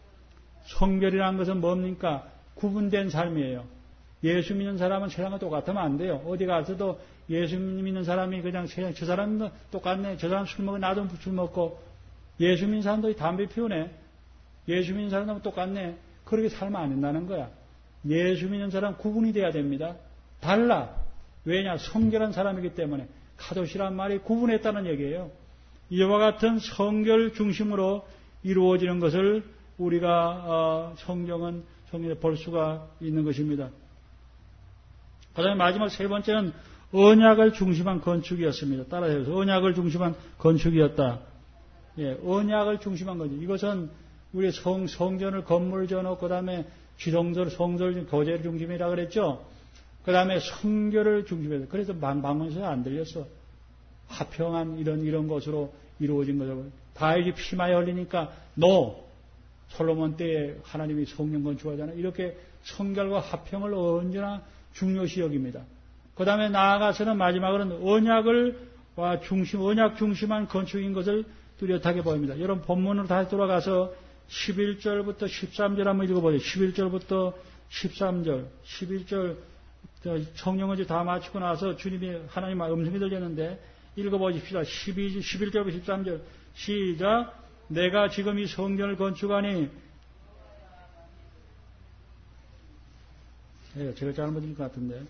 성결이라는 것은 뭡니까? 구분된 삶이에요. 예수 믿는 사람은 세상과 똑같으면 안 돼요. 어디 가서도 예수 믿는 사람이 그냥 세상, 저 사람도 똑같네. 저 사람 술 먹어. 나도 술 먹고. 예수 믿는 사람도 담배 피우네. 예수 믿는 사람도 똑같네. 그렇게 살면 안 된다는 거야. 예수 믿는 사람 구분이 돼야 됩니다. 달라. 왜냐? 성결한 사람이기 때문에. 카도시란 말이 구분했다는 얘기예요. 이와 같은 성결 중심으로 이루어지는 것을 우리가 어, 성경은 성경에 볼 수가 있는 것입니다. 그 다음에 마지막 세 번째는 언약을 중심한 건축이었습니다. 따라해서 언약을 중심한 건축이었다. 예, 언약을 중심한 거죠. 이것은 우리 성, 성전을 건물을 지어놓고 그 다음에 기성들, 성들, 교제를 중심이라 그랬죠. 그 다음에 성결을 중심이라. 그래서 방문서에 안 들렸어. 화평한 이런, 이런 것으로 이루어진 거죠. 다윗이 피마에 흘리니까, 노! 솔로몬 때에 하나님이 성령 건축하잖아요. 이렇게 성결과 화평을 언제나 중요시 여깁니다. 그 다음에 나아가서는 마지막으로는 언약을, 와 중심, 언약 중심한 건축인 것을 뚜렷하게 보입니다. 여러분 본문으로 다시 돌아가서 십일 절부터 십삼 절 한번 읽어보세요. 십일 절부터 십삼 절, 십일 절 성령을 다 마치고 나서 주님이 하나님 음성이 들렸는데 읽어보십시다. 십이, 십일 절부터 십삼 절 시작. 내가 지금 이 성전을 건축하니 네, 제가 잘못 읽은 것 같은데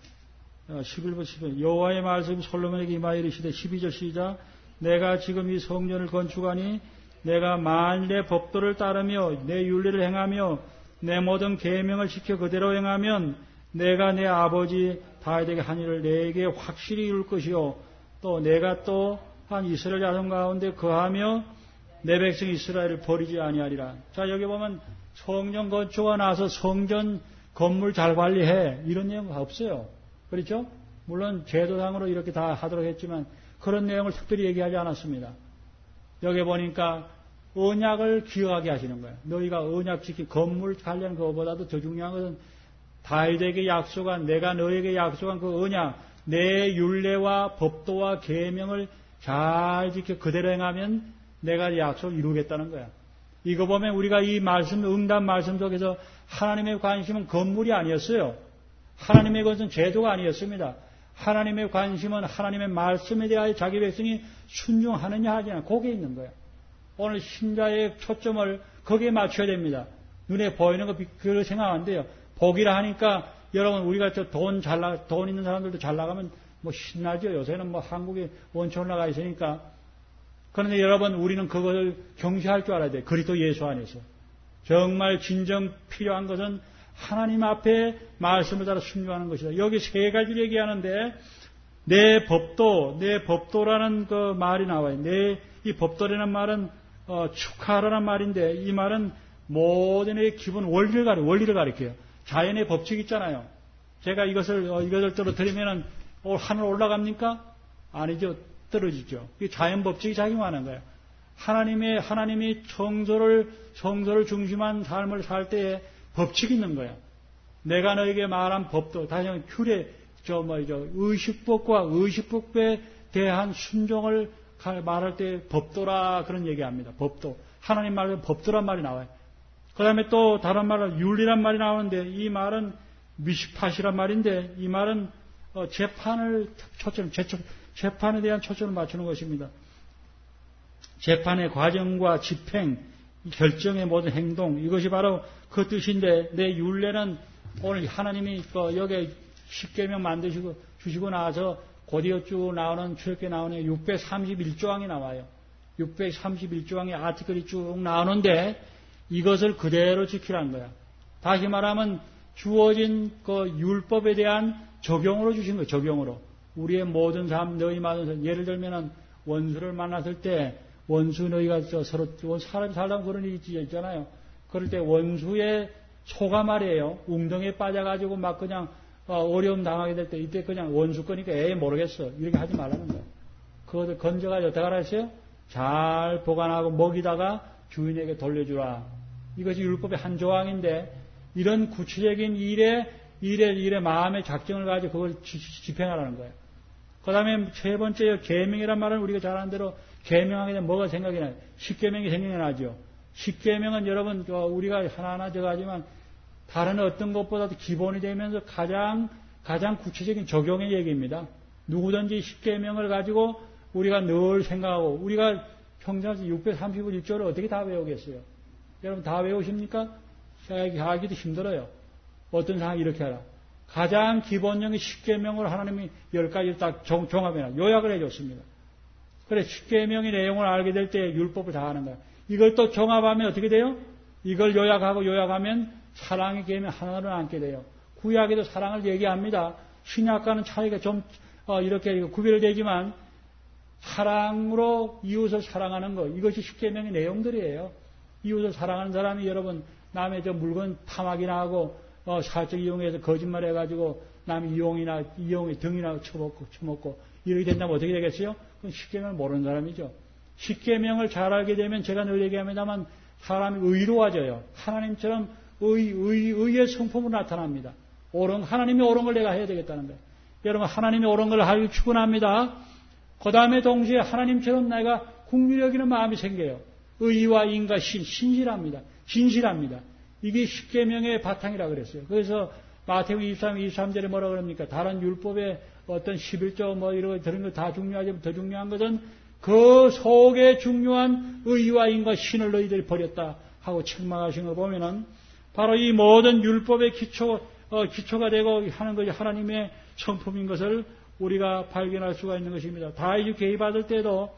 십일 절부터 십일 절 여호와의 말씀이 솔로몬에게 임하여 이르시되 십이 절 시작. 내가 지금 이 성전을 건축하니 내가 만일의 법도를 따르며 내 율례를 행하며 내 모든 계명을 지켜 그대로 행하면 내가 내 아버지 다윗에게 한 일을 내게 확실히 이룰 것이요 또 내가 또 한 이스라엘 자손 가운데 거하며 내 백성 이스라엘을 버리지 아니하리라. 자 여기 보면 성전 건축하고 나서 성전 건물 잘 관리해 이런 내용 없어요. 그렇죠? 물론 제도상으로 이렇게 다 하도록 했지만 그런 내용을 특별히 얘기하지 않았습니다. 여기 보니까 언약을 기억하게 하시는 거예요. 너희가 언약 지키 건물 관련 그거보다도 더 중요한 것은 다윗에게 약속한 내가 너에게 약속한 그 언약 내 율례와 법도와 계명을 잘 지켜 그대로 행하면 내가 약속을 이루겠다는 거야. 이거 보면 우리가 이 말씀 응답 말씀 속에서 하나님의 관심은 건물이 아니었어요. 하나님의 것은 제도가 아니었습니다. 하나님의 관심은 하나님의 말씀에 대하여 자기 백성이 순종하느냐 하지 않아. 거기에 있는 거예요. 오늘 신자의 초점을 거기에 맞춰야 됩니다. 눈에 보이는 거 그걸 생각 안 돼요. 복이라 하니까 여러분 우리가 저 돈 잘 나, 돈 있는 사람들도 잘 나가면 뭐 신나죠. 요새는 뭐 한국에 원천 올라가 있으니까. 그런데 여러분 우리는 그것을 경시할 줄 알아야 돼요. 그리스도 예수 안에서. 정말 진정 필요한 것은 하나님 앞에 말씀을 따라 순종하는 것이다. 여기 세 가지를 얘기하는데 내 법도, 내 법도라는 그 말이 나와요. 내 이 법도라는 말은 어, 축하하라는 말인데 이 말은 모든 의 기본 원리를 가리 원리를 가리켜요. 자연의 법칙 있잖아요. 제가 이것을 어, 이것을 떨어뜨리면은 어, 하늘 올라갑니까? 아니죠. 떨어지죠. 이 자연 법칙이 작용하는 거예요. 하나님의 하나님이 청소를 청소를 중심한 삶을 살 때에 법칙이 있는 거예요. 내가 너에게 말한 법도 다시 한번 규례 저 뭐죠 의식법과 의식법에 대한 순종을 말할 때 법도라 그런 얘기합니다. 법도 하나님 말로 법도란 말이 나와요. 그 다음에 또 다른 말로 윤리란 말이 나오는데 이 말은 미시팟이란 말인데 이 말은 재판을 초점 재판에 대한 초점을 맞추는 것입니다. 재판의 과정과 집행 결정의 모든 행동 이것이 바로 그 뜻인데 내 율례는 오늘 하나님이 여기 십계명 만드시고 주시고 나서 곧이어 쭉 나오는 출애굽기에 나오는 육백삼십일 조항이 나와요. 육백삼십일 조항의 아티클이 쭉 나오는데 이것을 그대로 지키라는 거야. 다시 말하면 주어진 그 율법에 대한 적용으로 주신 거예요. 적용으로. 우리의 모든 삶 너희 만나서 예를 들면은 원수를 만났을 때 원수 너희가 저 서로 사람이 살다 그런 일이 있잖아요. 그럴 때 원수의 소가 말이에요. 웅덩이에 빠져가지고 막 그냥 어려움 당하게 될 때 이때 그냥 원수 거니까 에이 모르겠어. 이렇게 하지 말라는 거예요. 그것을 건져가지고 어떻게 하라 했어요? 잘 보관하고 먹이다가 주인에게 돌려주라. 이것이 율법의 한 조항인데 이런 구체적인 일에 일에 일에 마음의 작정을 가지고 그걸 집행하라는 거예요. 그 다음에 세 번째 계명이란 말은 우리가 잘 아는 대로 계명하게 되면 뭐가 생각이 나요? 십계명이 생각이 나죠. 십계명은 여러분 우리가 하나하나 적하지만 다른 어떤 것보다도 기본이 되면서 가장 가장 구체적인 적용의 얘기입니다. 누구든지 십계명을 가지고 우리가 늘 생각하고 우리가 평생 육백삼십일 조를 어떻게 다 외우겠어요? 여러분 다 외우십니까? 하기도 힘들어요. 어떤 상황이 이렇게 하라. 가장 기본적인 십계명을 하나님이 열 가지를 딱 종합해놔 요약을 해줬습니다. 그래 십계명의 내용을 알게 될 때 율법을 다 하는 거야. 이걸 또 종합하면 어떻게 돼요? 이걸 요약하고 요약하면 사랑의 계명 하나를 안게 돼요. 구약에도 사랑을 얘기합니다. 신약과는 차이가 좀 어, 이렇게 구별되지만 사랑으로 이웃을 사랑하는 것 이것이 십계명의 내용들이에요. 이웃을 사랑하는 사람이 여러분 남의 저 물건 탐악이나 하고 어, 살짝 이용해서 거짓말해가지고 남 이용이나 이용의 등이나 쳐먹고 쳐먹고 이렇게 된다면 어떻게 되겠어요? 그건 십계명을 모르는 사람이죠. 십계명을 잘 알게 되면 제가 늘 얘기합니다만 사람이 의로워져요. 하나님처럼 의, 의, 의의 성품으로 나타납니다. 옳은 하나님이 옳은 걸 내가 해야 되겠다는 거예요. 여러분 하나님이 옳은 걸 하기 축원합니다. 그 다음에 동시에 하나님처럼 내가 긍휼히 여기는 마음이 생겨요. 의와 인과 신, 신실합니다. 진실합니다. 이게 십계명의 바탕이라 그랬어요. 그래서 마태복음 이십삼, 이십삼 절에 뭐라 그럽니까? 다른 율법의 어떤 십일조 뭐 이런 거 들은 거 다 중요하지만 더 중요한 것은 그 속에 중요한 의와 인과 신을 너희들이 버렸다 하고 책망하신 거 보면은 바로 이 모든 율법의 기초, 어, 기초가 되고 하는 것이 하나님의 성품인 것을 우리가 발견할 수가 있는 것입니다. 다윗이 계위받을 때도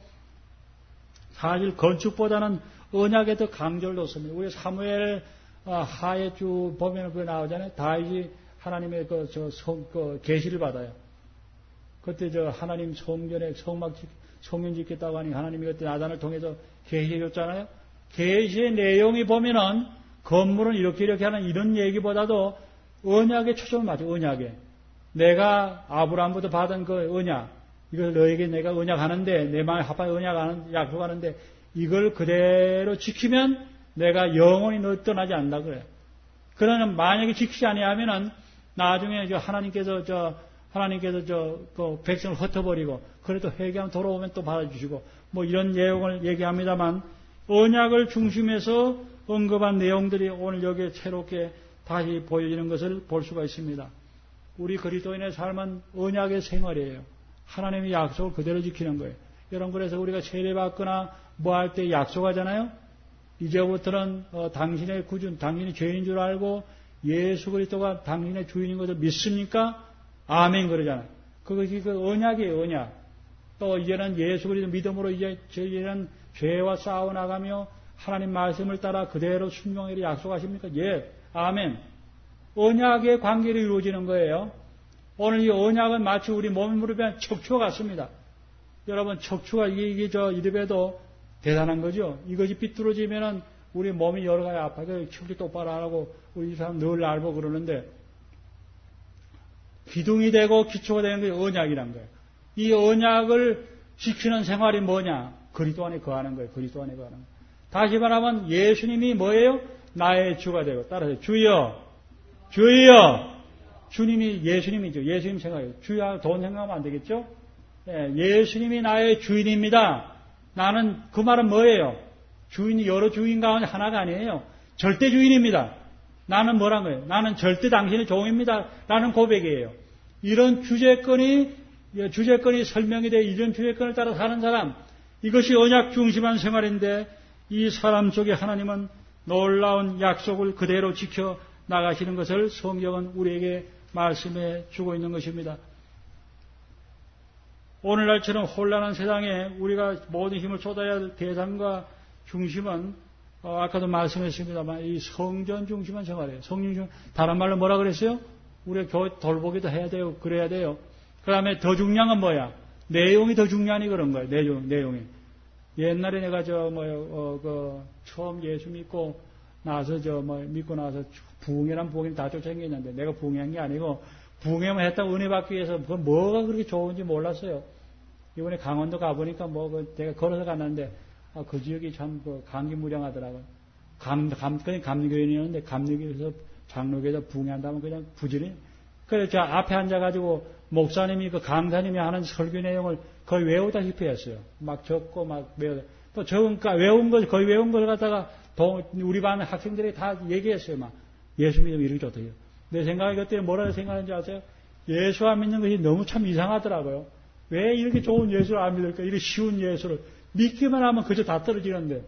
사실 건축보다는 언약에 더 강조를 뒀습니다. 우리 사무엘 하에 쭉 보면 그게 나오잖아요. 다윗이 하나님의 그, 저, 성, 그, 계시를 받아요. 그때 저 하나님 성전에 성막, 성전 짓겠다고 하니 하나님이 그때 나단을 통해서 계시해 줬잖아요. 계시의 내용이 보면은 건물은 이렇게 이렇게 하는 이런 얘기보다도 언약에 초점을 맞춰, 언약에. 내가 아브라함부터 받은 그 언약, 이걸 너에게 내가 언약하는데, 내 마음에 합하여 언약하는, 약속하는데, 이걸 그대로 지키면 내가 영원히 너 떠나지 않는다 그래요. 그러나 만약에 지키지 아니하면은 나중에 저 하나님께서 저 하나님께서 저 그 백성을 흩어버리고 그래도 회개하면 돌아오면 또 받아주시고 뭐 이런 내용을 얘기합니다만 언약을 중심에서 언급한 내용들이 오늘 여기에 새롭게 다시 보여지는 것을 볼 수가 있습니다. 우리 그리스도인의 삶은 언약의 생활이에요. 하나님의 약속을 그대로 지키는 거예요. 여러분 그래서 우리가 세례받거나 뭐 할 때 약속하잖아요. 이제부터는 어, 당신의 구준, 당신이 죄인 줄 알고 예수 그리스도가 당신의 주인인 것을 믿습니까? 아멘 그러잖아요. 그것이 그 언약이에요, 언약. 또 이제는 예수 그리스도 믿음으로 이제 저희는 죄와 싸워 나가며 하나님 말씀을 따라 그대로 순종하기를 약속하십니까? 예, 아멘. 언약의 관계로 이루어지는 거예요. 오늘 이 언약은 마치 우리 몸 무릎에 척추와 같습니다. 여러분 척추가 이게, 이게 저 이래봬도 대단한 거죠. 이것이 삐뚤어지면은 우리 몸이 여러 가지 아파요. 척추 똑바로 하라고 우리 사람 늘 알고 그러는데 기둥이 되고 기초가 되는 게 언약이란 거예요. 이 언약을 지키는 생활이 뭐냐? 그리스도 안에 거하는 거예요. 그리스도 안에 거하는 거예요. 다시 말하면 예수님이 뭐예요? 나의 주가 되고 따라서 주여, 주여. 주님이 예수님이죠. 예수님 생각해요. 주야 돈 생각하면 안 되겠죠? 예, 예수님이 나의 주인입니다. 나는 그 말은 뭐예요? 주인이 여러 주인 가운데 하나가 아니에요. 절대 주인입니다. 나는 뭐란 거예요? 나는 절대 당신의 종입니다. 라는 고백이에요. 이런 주제권이 주제권이 설명이 돼 이런 주제권을 따라 사는 사람 이것이 언약 중심한 생활인데 이 사람 속에 하나님은 놀라운 약속을 그대로 지켜 나가시는 것을 성경은 우리에게 말씀해 주고 있는 것입니다. 오늘날처럼 혼란한 세상에 우리가 모든 힘을 쏟아야 할 대상과 중심은 어, 아까도 말씀했습니다만 이 성전 중심한 생활이에요. 성전 중심 다른 말로 뭐라 그랬어요? 우리가 교 돌보기도 해야 돼요. 그래야 돼요. 그 다음에 더 중요한 건 뭐야? 내용이 더 중요하니 그런 거예요. 내용, 내용이. 옛날에 내가 저 뭐 어, 그 처음 예수 믿고 나서 저 뭐 믿고 나서 부흥회란 부흥회 다 쫓아다녔는데 내가 부흥회한 게 아니고 부흥회만 했다고 은혜 받기 위해서 그 뭐가 그렇게 좋은지 몰랐어요. 이번에 강원도 가보니까 뭐 그 내가 걸어서 갔는데 아, 그 지역이 참 그 감기무량하더라고요. 감, 감, 그냥 감리교인이었는데 감리교에서 장로교에서 부흥회한다면 그냥 부지런히. 그래서 저 앞에 앉아가지고 목사님이 그 강사님이 하는 설교 내용을 거의 외우다시피 했어요. 막 적고 막 외우다. 또 적은, 외운 걸, 거의 외운 걸 갖다가 동, 우리 반 학생들이 다 얘기했어요. 막 예수 믿으면 이렇게 좋대요. 내 생각에 그때 뭐라고 생각하는지 아세요? 예수 안 믿는 것이 너무 참 이상하더라고요. 왜 이렇게 좋은 예수를 안 믿을까? 이렇게 쉬운 예수를. 믿기만 하면 그저 다 떨어지는데.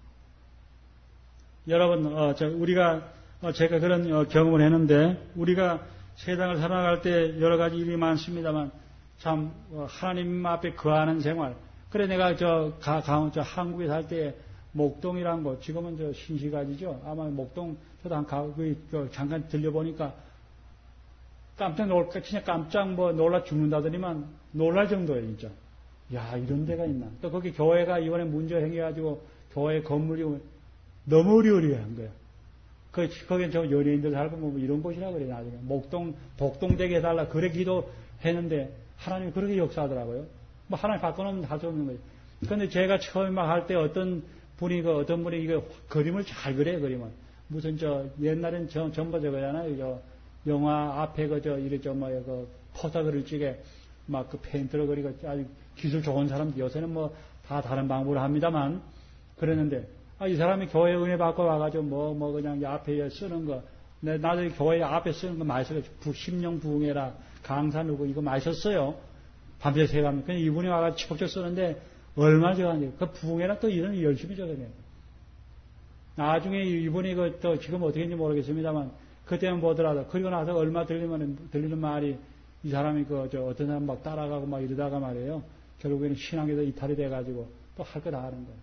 여러분, 어, 저, 우리가, 어, 제가 그런 어, 경험을 했는데, 우리가 세상을 살아갈 때 여러 가지 일이 많습니다만, 참, 어, 하나님 앞에 거하는 생활. 그래, 내가 저, 가, 가, 저 한국에 살 때, 목동이란 곳, 지금은 저 신시가지죠. 아마 목동, 저도 한 가, 그, 그 잠깐 들려보니까, 깜짝 놀, 진짜 깜짝 뭐 놀라 죽는다더니만, 놀랄 정도예요, 진짜. 야, 이런 데가 있나. 또 거기 교회가 이번에 문제 생겨가지고 교회 건물이 너무 어리어리한 거야. 그, 거긴 저 연예인들 살고 뭐 이런 곳이라 그래, 나중에. 목동, 복동되게 해달라. 그래 기도했는데, 하나님이 그렇게 역사하더라고요. 뭐 하나님 바꿔놓으면 할 수 없는 거죠. 근데 제가 처음에 막 할 때 어떤 분이, 그 어떤 분이 이거 그림을 잘 그래, 그림을. 무슨 저, 옛날엔 전, 전부 저거잖아요. 저, 영화 앞에 그 저, 이래 저, 뭐, 그, 포사그를 찌게, 막 그 페인트를 그리고 아주 기술 좋은 사람들, 요새는 뭐 다 다른 방법을 합니다만, 그랬는데, 아, 이 사람이 교회 은혜 받고 와가지고 뭐, 뭐 그냥 앞에 쓰는 거, 내, 나도 교회 앞에 쓰는 거 많이 써요. 심령 부흥회라, 강사 누구, 이거 많이 썼어요. 밤새 새가면. 그냥 이분이 와가지고 척척 쓰는데, 얼마나 적었는지. 그 부흥회라 또 이런 열심히 적어내요. 나중에 이분이 그 또 지금 어떻게 했는지 모르겠습니다만, 그때는 보더라도, 그리고 나서 얼마 들리면, 들리는 말이, 이 사람이 그, 저, 어떤 사람 막 따라가고 막 이러다가 말이에요. 결국에는 신앙에서 이탈이 돼가지고 또 할 거 다 하는 거예요.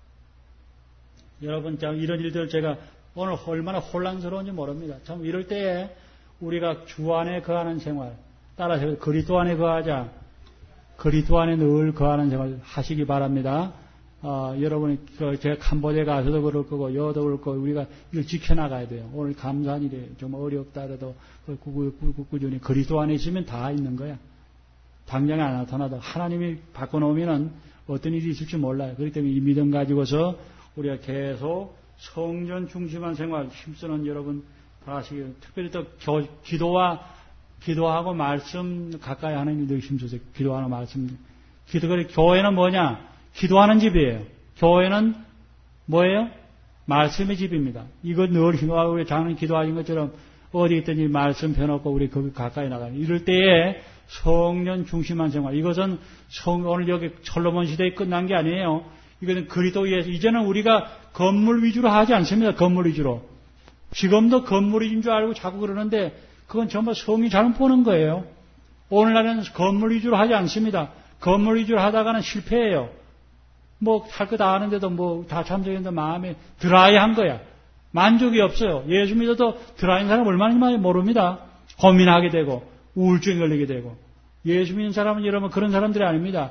여러분, 참, 이런 일들 제가 오늘 얼마나 혼란스러운지 모릅니다. 참, 이럴 때에 우리가 주 안에 거하는 생활, 따라서 그리스도 안에 거하자, 그리스도 안에 늘 거하는 생활 하시기 바랍니다. 어, 여러분이, 그, 제가 캄보디아 가서도 그럴 거고, 여도 그럴 거고, 우리가 이걸 지켜나가야 돼요. 오늘 감사한 일이에요. 좀 어렵다 해도, 꾸준히 그리스도 안에 있으면 다 있는 거야. 당장에 안 나타나도 하나님이 바꿔놓으면은 어떤 일이 있을지 몰라요. 그렇기 때문에 이 믿음 가지고서 우리가 계속 성전 중심한 생활 힘쓰는 여러분 다 하시길. 특별히 또 기도와, 기도하고 말씀 가까이 하는 일들 힘쓰세요. 기도하는 말씀. 기도, 교회는 뭐냐? 기도하는 집이에요. 교회는 뭐예요? 말씀의 집입니다. 이거 늘 기도하고 우리 장로님 기도하신 것처럼 어디 있든지 말씀 펴놓고 우리 거기 가까이 나가는. 이럴 때에 성전 중심한 생활. 이것은 성, 오늘 여기 솔로몬 시대에 끝난 게 아니에요. 이것은 그리스도 위에서. 이제는 우리가 건물 위주로 하지 않습니다. 건물 위주로. 지금도 건물 위주인 줄 알고 자꾸 그러는데 그건 전부 성이 잘못 보는 거예요. 오늘날에는 건물 위주로 하지 않습니다. 건물 위주로 하다가는 실패해요. 뭐 할 거 다 하는데도 뭐 다 참석했는데 마음이 드라이한 거야. 만족이 없어요. 예수 믿어도 드라이한 사람 얼마나 많이 모릅니다. 고민하게 되고 우울증에 걸리게 되고. 예수 믿는 사람은 여러분 그런 사람들이 아닙니다.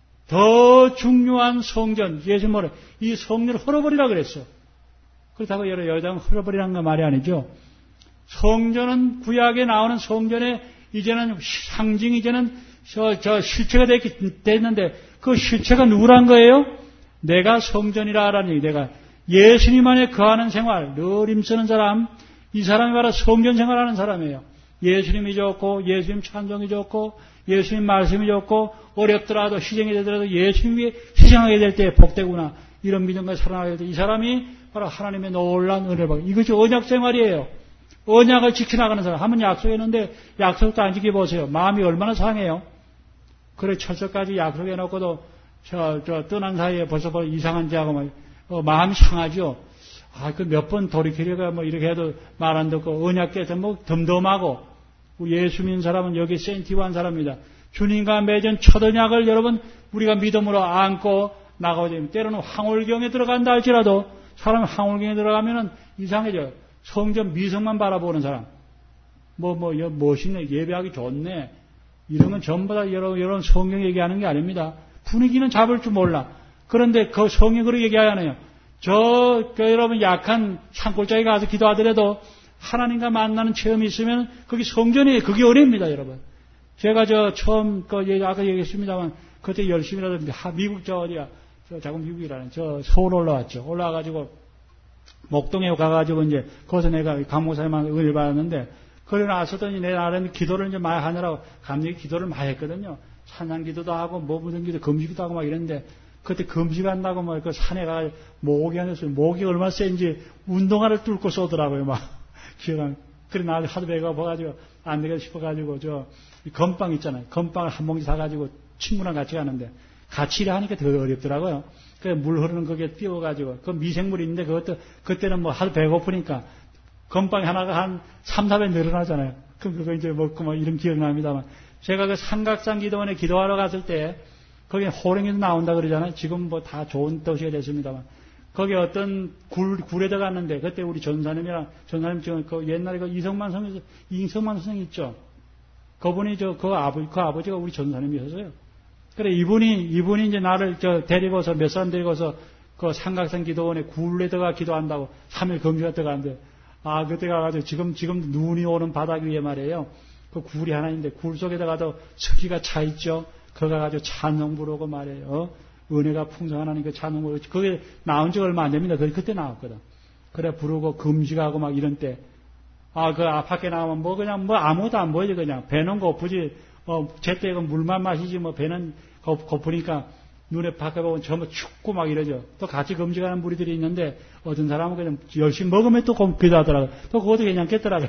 더 중요한 성전, 예수 뭐래? 이 성전을 헐어버리라 그랬어. 그렇다고 여러 여자는 헐어버리라는 건 말이 아니죠. 성전은 구약에 나오는 성전에 이제는 상징, 이제는 저, 저 실체가 됐, 됐는데 그 실체가 누구란 거예요? 내가 성전이라 하라는 얘기. 내가 예수님 안에 거하는 생활, 늘 힘쓰는 사람, 이 사람이 바로 성전 생활하는 사람이에요. 예수님이 좋고, 예수님 찬송이 좋고, 예수님 말씀이 좋고, 어렵더라도 희생이 되더라도 예수님이 희생하게 될 때 복되구나. 이런 믿음과 살아나게 될 때 이 사람이 바로 하나님의 놀라운 은혜를 받고, 이것이 언약 생활이에요. 언약을 지켜나가는 사람. 한번 약속했는데 약속도 안 지켜보세요. 마음이 얼마나 상해요. 그래 철석까지 약속해놓고도 저, 저 떠난 사이에 벌써 벌써 이상한 자하고 막 어, 마음이 상하죠. 아, 그 몇 번 돌이키려고 뭐 이렇게 해도 말 안 듣고 언약께서 뭐 덤덤하고 우리 예수 믿는 사람은 여기 센티브한 사람입니다. 주님과 맺은 첫 언약을 여러분 우리가 믿음으로 안고 나가야 됩니다. 때로는 황홀경에 들어간다 할지라도 사람이 황홀경에 들어가면은 이상해져요. 성전 미성만 바라보는 사람. 뭐, 뭐, 멋있네. 예배하기 좋네. 이런 건 전부 다 여러, 여러 성경 얘기하는 게 아닙니다. 분위기는 잡을 줄 몰라. 그런데 그 성경 그렇게 얘기 안 해요. 저, 그 여러분 약한 산골짜기 가서 기도하더라도 하나님과 만나는 체험이 있으면 그게 성전이에요. 그게 은혜입니다, 여러분. 제가 저 처음, 그, 아까 얘기했습니다만 그때 열심히라도 미국 저 어디야. 저 자국 미국이라는 저 서울 올라왔죠. 올라와가지고 목동에 가가지고 이제 거기서 내가 강목사님한테 은혜를 받았는데 그래 나서더니 내 나름의 기도를 이제 많이 하느라고 감독이 기도를 많이 했거든요. 찬양 기도도 하고 뭐 무슨 기도 금식기도 하고 막 이랬는데 그때 금식한다고 막 그 산에 가 모기 하면서 모기 얼마나 센지 운동화를 뚫고 쏘더라고요. 막 기억나. 그래 나 하도 배가 고파가지고 안 되겠다 싶어가지고 저 건빵 있잖아요. 건빵을 한 봉지 사가지고 친구랑 같이 가는데 같이 일하니까 더 어렵더라고요. 그래 물 흐르는 거기에 띄워가지고 그 미생물이 있는데 그것도 그때는 뭐 하도 배고프니까 건빵이 하나가 한 삼, 사 배 늘어나잖아요. 그럼 그거 이제 먹고 뭐 이런 기억납니다만 제가 그 삼각산 기도원에 기도하러 갔을 때 거기에 호랭이도 나온다 그러잖아요. 지금 뭐 다 좋은 도시가 됐습니다만 거기 어떤 굴, 굴에 들어갔는데 그때 우리 전사님이랑 전사님 지금 그 옛날에 그 이성만 선생 이성만 선생 있죠. 그분이 저 그 아버지 그 아버지가 우리 전사님이셨어요. 그래 이분이 이분이 이제 나를 저 데리고서 몇 사람 데리고서 그 그 삼각산 기도원에 굴에 들어가 기도한다고 삼 일 금주가 들어가는데, 아, 그때 가가지고 지금, 지금 눈이 오는 바닥 위에 말이에요. 그 굴이 하나 있는데 굴 속에다가도 습기가 차 있죠. 그거 가지고 찬송 부르고 말이에요. 어? 은혜가 풍성하나니까 찬송 부르고. 그게 나온 지 얼마 안 됩니다. 그때 나왔거든. 그래 부르고 금식하고 막 이런 때. 아, 그 밖에 나오면 뭐 그냥 뭐 아무것도 안 보이지 그냥. 배는 고프지. 어, 제때 그 물만 마시지 뭐 배는 고프니까 눈에 밖에 보면 전부 춥고 막 이러죠. 또 같이 금식하는 무리들이 있는데 어떤 사람은 그냥 열심히 먹으면 또 기도하더라고요. 또 그것도 그냥 깼더라고요.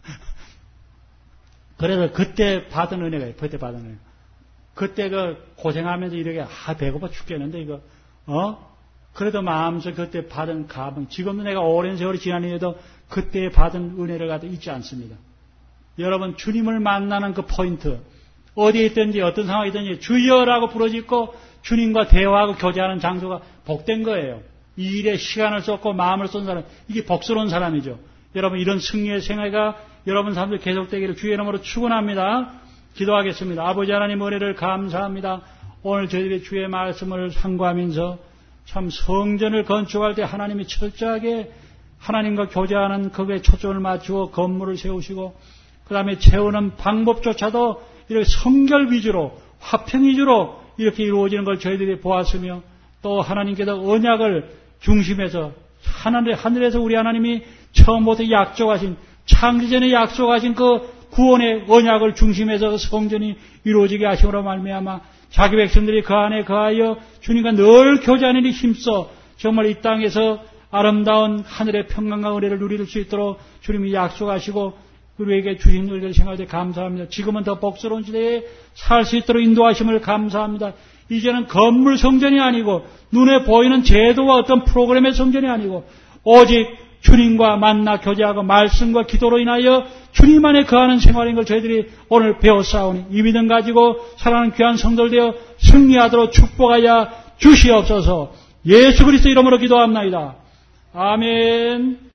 그래서 그때 받은 은혜가 그때 받은 은혜. 그때 그 고생하면서 이렇게 아 배고파 죽겠는데 이거 어 그래도 마음속 그때 받은 감흥. 지금도 내가 오랜 세월이 지나니에도 그때 받은 은혜를 가도 잊지 않습니다. 여러분 주님을 만나는 그 포인트 어디에 있든지 어떤 상황이든지 주여라고 부르짖고 주님과 대화하고 교제하는 장소가 복된 거예요. 이 일에 시간을 쏟고 마음을 쏜 사람 이게 복스러운 사람이죠. 여러분 이런 승리의 생애가 여러분 삶에 계속되기를 주의 이름으로 축원합니다. 기도하겠습니다. 아버지 하나님 은혜를 감사합니다. 오늘 저희들이 주의 말씀을 상고하면서 참 성전을 건축할 때 하나님이 철저하게 하나님과 교제하는 거기에 초점을 맞추고 건물을 세우시고 그 다음에 채우는 방법조차도 이렇게 성결 위주로 화평 위주로 이렇게 이루어지는 걸 저희들이 보았으며 또 하나님께서 언약을 중심에서 하늘, 하늘에서 우리 하나님이 처음부터 약속하신 창세 전에 약속하신 그 구원의 언약을 중심에서 그 성전이 이루어지게 하심으로 말미암아 자기 백성들이 그 안에 거하여 주님과 늘 교제하는 데 힘써 정말 이 땅에서 아름다운 하늘의 평강과 은혜를 누릴 수 있도록 주님이 약속하시고 우리에게 주신 은혜를 생각할 때 감사합니다. 지금은 더 복스러운 시대에 살 수 있도록 인도하심을 감사합니다. 이제는 건물 성전이 아니고 눈에 보이는 제도와 어떤 프로그램의 성전이 아니고 오직 주님과 만나 교제하고 말씀과 기도로 인하여 주님 안에 거하는 생활인 걸 저희들이 오늘 배웠사오니 이 믿음 가지고 사랑하는 귀한 성도들 되어 승리하도록 축복하여 주시옵소서. 예수 그리스도 이름으로 기도합나이다. 아멘.